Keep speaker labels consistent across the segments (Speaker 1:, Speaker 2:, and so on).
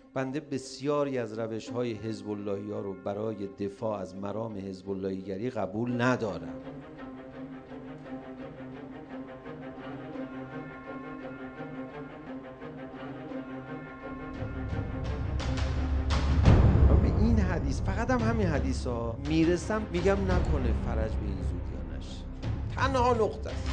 Speaker 1: بنده بسیاری از روش‌های حزب اللهی‌ها رو برای دفاع از مرام حزب اللهی‌گری قبول ندارم. به این حدیث، فقط هم همین حدیث ها میرسم میگم نکنه فرج به این زودیانش. تنها نقطه است.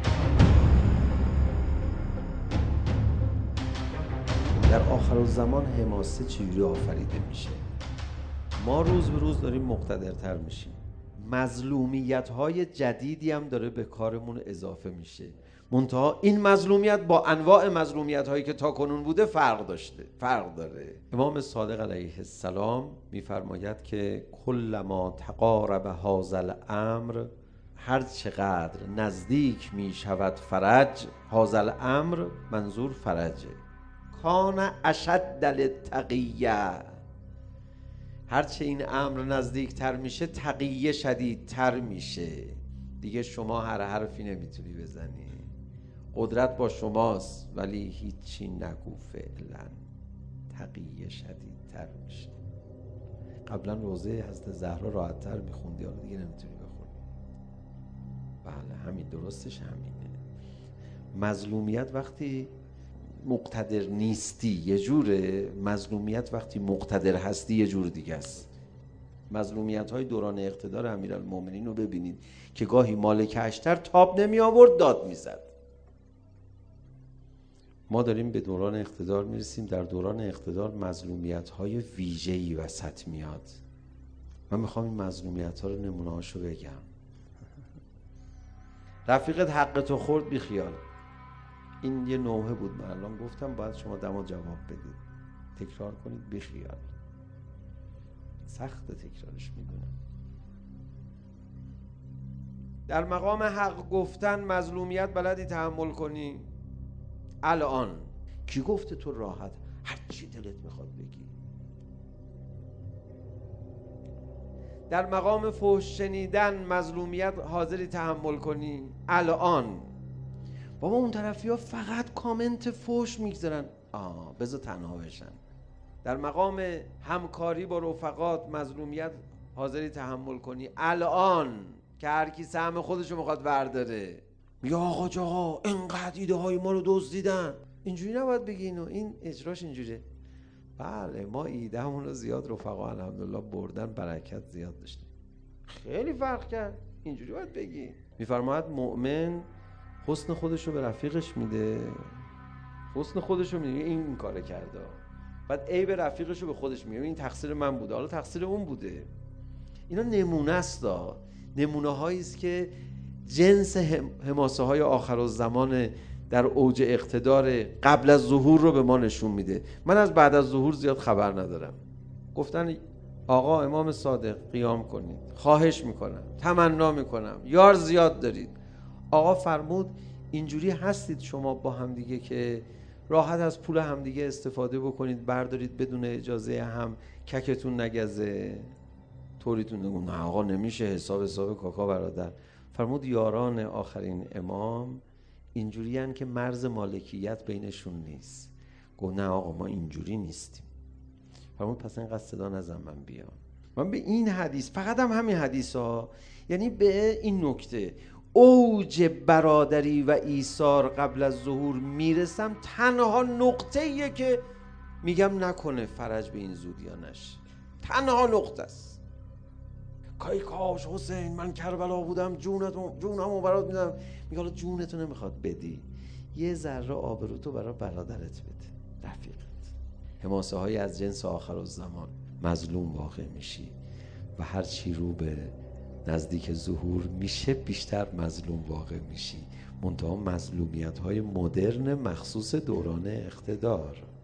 Speaker 1: در آخرالزمان حماسه چجوری آفریده میشه؟ ما روز به روز داریم مقتدرتر میشیم. مظلومیت‌های جدیدی هم داره به کارمون اضافه میشه. منتها این مظلومیت با انواع مظلومیت‌هایی که تاکنون بوده فرق داره. امام صادق علیه السلام میفرماید که کلما تقارب هذا الامر، هر چقدر نزدیک میشود فرج، هذا الامر منظور فرجه، کان اشد للتقیه، هرچه این امر نزدیکتر میشه تقیه شدیدتر میشه. دیگه شما هر حرفی نمیتونی بزنی، قدرت با شماست ولی هیچی نگو، فعلا تقیه شدیدتر میشه. قبلا روزه حضرت زهرا راحتتر میخوندی، حالا دیگه نمیتونی بخونی. بله همین درستش همینه. مظلومیت وقتی مقتدر نیستی یه جوره، مظلومیت وقتی مقتدر هستی یه جور دیگه است. مظلومیت های دوران اقتدار امیرالمومنین رو ببینید که گاهی مالک اشتر تاب نمی آورد، داد می زد. ما داریم به دوران اقتدار میرسیم. در دوران اقتدار مظلومیت های ویژه‌ای وسط میاد. من میخوام این مظلومیت ها رو نمونه هاشو بگم. رفیقت حق تو خورد، بی خیال. این یه نوحه بود، من الان گفتم باید شما دما جواب بدید، تکرار کنید، بی خیال. سخت تکرارش میدونم. در مقام حق گفتن مظلومیت بلدی تحمل کنی؟ الان کی گفته تو راحت هر چی دلت میخواد بگی؟ در مقام فحش شنیدن مظلومیت حاضری تحمل کنی؟ الان بابا اون طرفی ها فقط کامنت فحش میگذارن، بذار تنها بشن. در مقام همکاری با رفقات مظلومیت حاضری تحمل کنی؟ الان که هر کی سهم خودشو میخواد برداره، میگه آقا جاها اینقدر ایده های ما رو دزدیدن. اینجوری نباید بگی، اینو این اجراش اینجوریه. بله ما ایده همون رو زیاد رفقا الحمدلله بردن، برکت زیاد داشتیم، خیلی فرق کرد. اینجوری باید بگی. میفرماید مؤمن حسن خودشو به رفیقش میده، حسن خودشو میده، این کار کرده، بعد عیب رفیقشو به خودش میگه، این تقصیر من بوده، حالا تقصیر اون بوده. اینا نمونه است، نمونه هایی است که جنس حماسه های آخرالزمان در اوج اقتدار قبل از ظهور رو به ما نشون میده. من از بعد از ظهور زیاد خبر ندارم. گفتن آقا امام صادق قیام کنید، خواهش میکنم، تمنا میکنم، یار زیاد دارید. آقا فرمود اینجوری هستید شما با همدیگه که راحت از پول همدیگه استفاده بکنید، بردارید بدون اجازه هم، ککتون نگزه، طوریتون نگو. نه آقا نمیشه، حساب کاکا برادر. فرمود یاران آخرین امام اینجوری هن که مرز مالکیت بینشون نیست. گفت نه آقا ما اینجوری نیستیم. فرمود پس اینقدر صدا نزن، من بیام. من به این حدیث، فقط هم همین حدیث ها، یعنی به این نکته اوج برادری و ایثار قبل از ظهور میرسم، تنها نقطه‌ایه که میگم نکنه فرج به این زودیانش. تنها نقطه است. کای کاش حسین من کربلا بودم، جونمو برات میدم. میگه حالا جونتو نمیخواد بدی، یه ذره آبروتو برای برادرت بده، رفیقت. حماسه های از جنس آخرالزمان. مظلوم واقع میشی و هر چی رو به نزدیک ظهور میشه بیشتر مظلوم واقع میشی. منتها مظلومیت های مدرن مخصوص دوران اقتدار.